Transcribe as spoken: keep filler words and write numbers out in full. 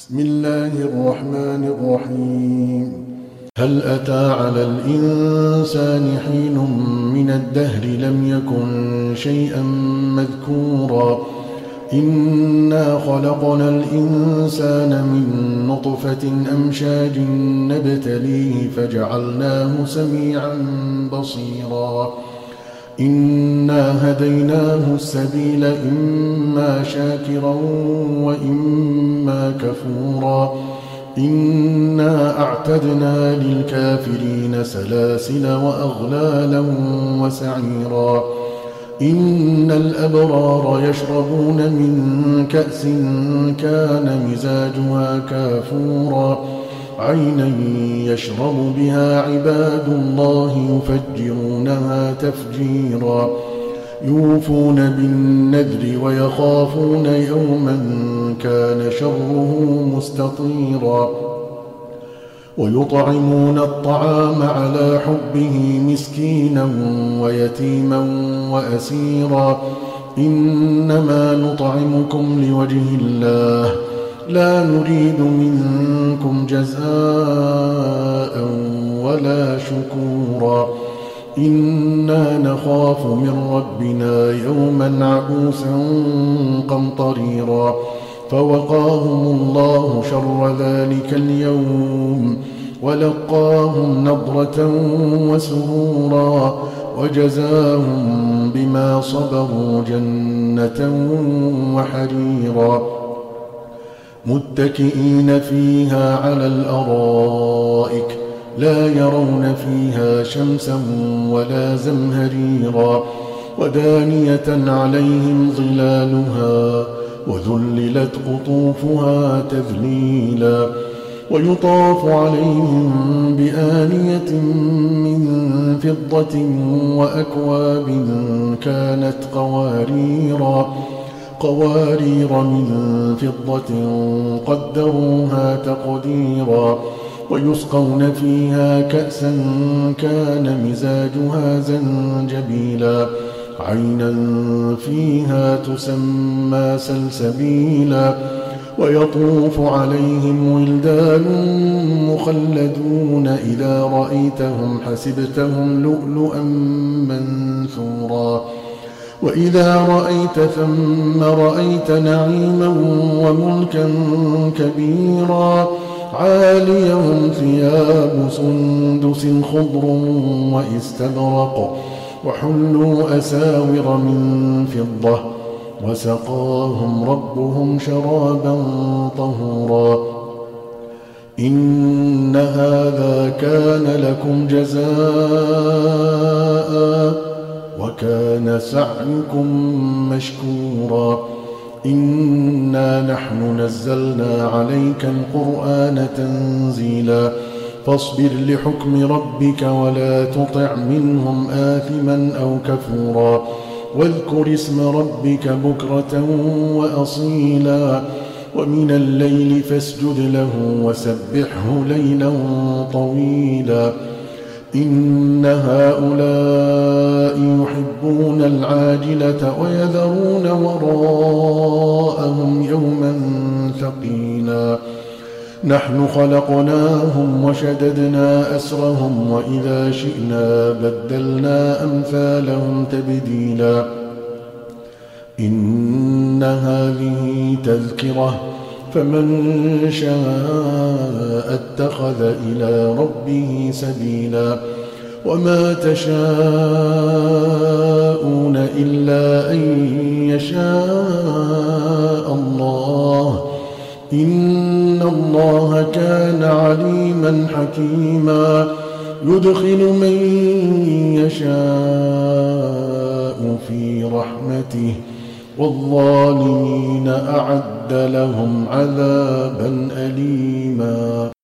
بسم الله الرحمن الرحيم هل أتى على الإنسان حين من الدهر لم يكن شيئا مذكورا إنا خلقنا الإنسان من نطفة أمشاج نبتليه فجعلناه سميعا بصيرا إنا هديناه السبيل إما شاكرا وإما كفورا إنا أعتدنا للكافرين سلاسل وأغلالا وسعيرا إن الأبرار يشربون من كأس كان مزاجها كافورا عينا يشرب بها عباد الله يفجرونها تفجيرا يوفون بالنذر ويخافون يوما كان شره مستطيرا ويطعمون الطعام على حبه مسكينا ويتيما وأسيرا إنما نطعمكم لوجه الله لا نريد منكم جزاء ولا شكورا إنا نخاف من ربنا يوما عبوسا قمطريرا فوقاهم الله شر ذلك اليوم ولقاهم نضرة وسرورا وجزاهم بما صبروا جنة وحريرا متكئين فيها على الأرائك لا يرون فيها شمسا ولا زمهريرا ودانية عليهم ظلالها وذللت قطوفها تذليلا ويطاف عليهم بآنية من فضة وأكواب كانت قواريرا قوارير من فضة قدروها تقديرا ويسقون فيها كأسا كان مزاجها زنجبيلا عينا فيها تسمى سلسبيلا ويطوف عليهم ولدان مخلدون إذا رأيتهم حسبتهم لؤلؤا منثورا وإذا رأيت ثم رأيت نعيما وملكا كبيرا عاليهم ثياب سندس خضر واستبرق وحلوا أساور من فضة وسقاهم ربهم شرابا طهورا إن هذا كان لكم جزاء وكان سعيكم مشكورا إنا نحن نزلنا عليك القرآن تنزيلا فاصبر لحكم ربك ولا تطع منهم آثما أو كفورا واذكر اسم ربك بكرة وأصيلا ومن الليل فاسجد له وسبحه ليلا طويلا إن هؤلاء يحبون العاجلة ويذرون وراءهم يوما ثقيلا نحن خلقناهم وشددنا أسرهم وإذا شئنا بدلنا أمثالهم تبديلا إن هذه تذكرة فمن شاء اتخذ إلى ربه سبيلا وما تشاءون إلا أن يشاء الله إن الله كان عليما حكيما يدخل من يشاء في رحمته والظالمين أعد لهم عذابا أليما.